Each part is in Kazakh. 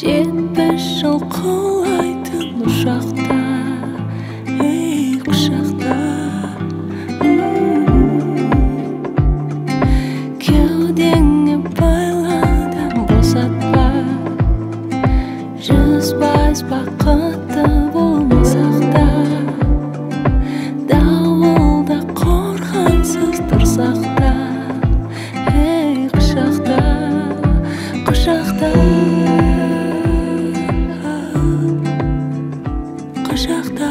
Жетпеш жыл құлайтын ұшақта, ей құшақта. Кеудеңе байладым босатпа, 100% бақытты болмасақ та, дауылда қорғансыз тұрсақ та, ей құшақта, құшақта. Құшақта.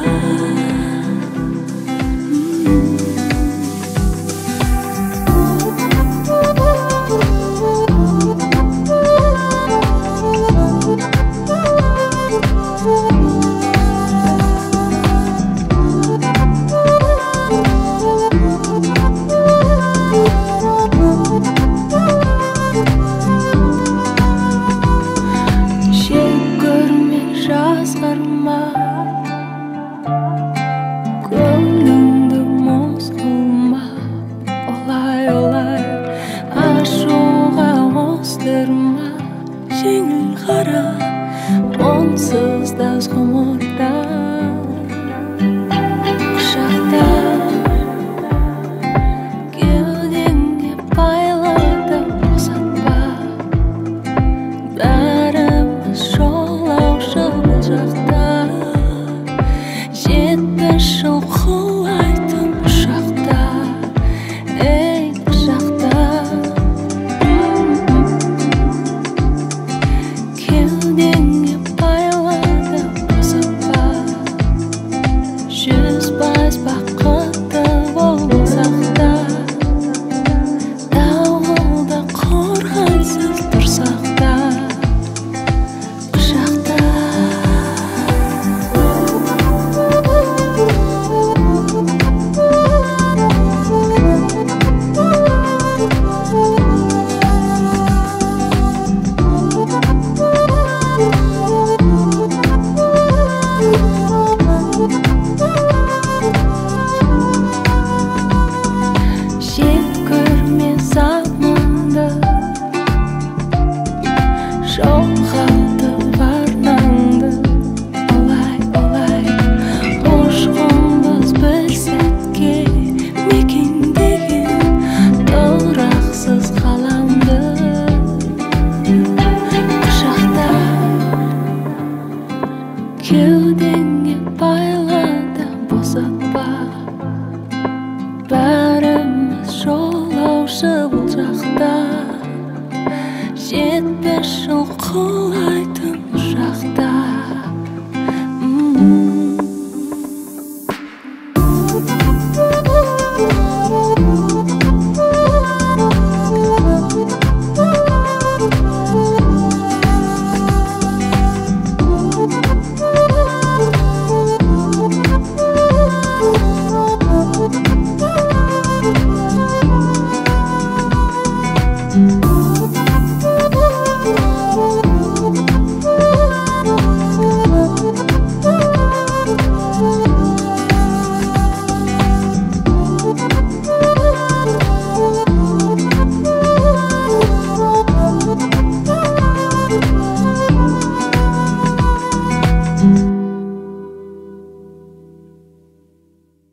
Жазғырма, көңіліңді мұз қылма, олай ашуға оздырма, жеңіл қара онсыз да ғұмырда. Құшақта, кеудеңе байлады босатпа, бәріміз жолаушы жақта. Жетпеш жыл құлайтын ұшақта, ей құшақта. Кеудеңе байлады босатпа, 100% бақытты болмасақ та, дауылда қорғансыз тұрсақ та. Жек көрме заманды, жоғалтып арнаңды, олай ұшқынбыз бір сәтке мекендеген тұрақсыз ғаламды. Құшақта, кеудеңе байлады босатпа, бәріміз жолаушы бұл жақта. Жетпеш жыл құлайтын